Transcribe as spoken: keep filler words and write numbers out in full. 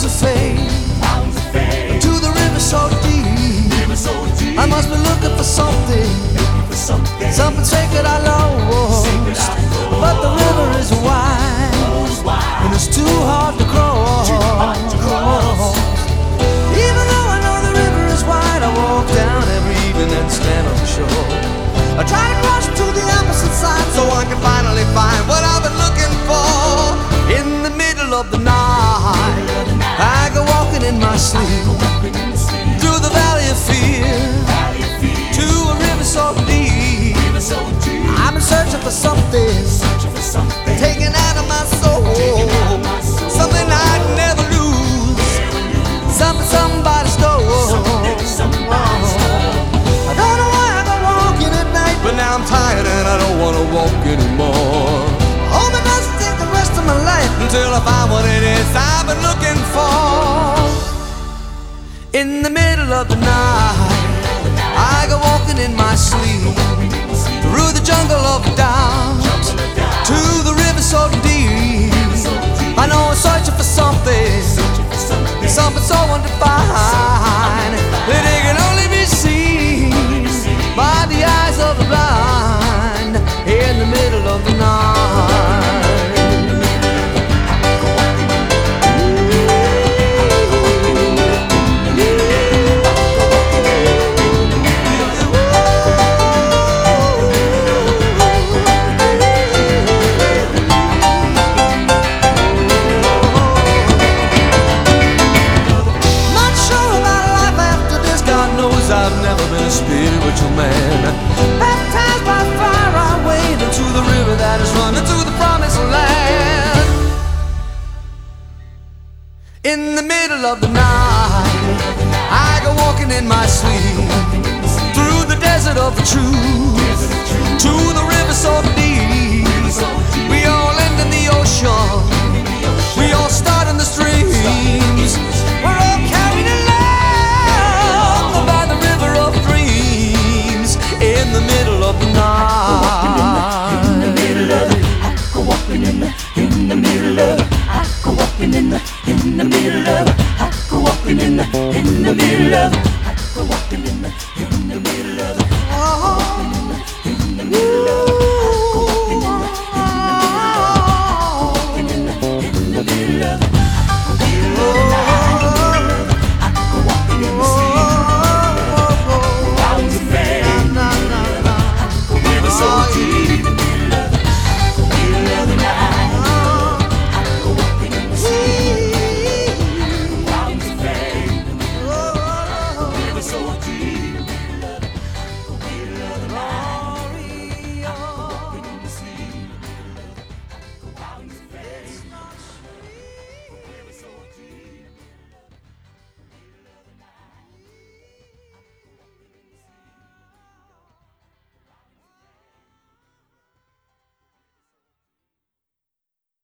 of fame, to the river so deep. I must be looking for something, something sacred I lost. But the river is wide, and it's too hard to cross. Even though I know the river is wide, I walk down every evening and stand on the shore. I try to cross to the opposite side so I can finally find what I've been looking for. In the middle of the night, I go walking in my sleep, through the valley of fear, to a river so deep. I'm in searching for something, taken out of my soul, something I'd never lose, something somebody stole. I don't know why I go walking at night, but now I'm tired and I don't wanna walk anymore. Hold me doesn't take the rest of my life until I find what it is I've been looking for. In the middle of the night, I go walking in my sleep, through the jungle of doubt, to the river so deep. I know I'm searching for something, something so undefined, that it can only be seen by the eyes of the blind. In the middle of the night, I've never been a spiritual man, baptized by fire I wade into the river that is running to the promised land. In the middle of the night, I go walking in my sleep, through the desert of the truth, to the river so deep. We all end in the ocean, we all start in the streams. We're all carried along by the river of dreams. In the middle of the night, in the middle of it, I go walking in the, in the middle of it, I go walking in the, in the middle of it, I go walking in the, in the middle of it, I go walking in the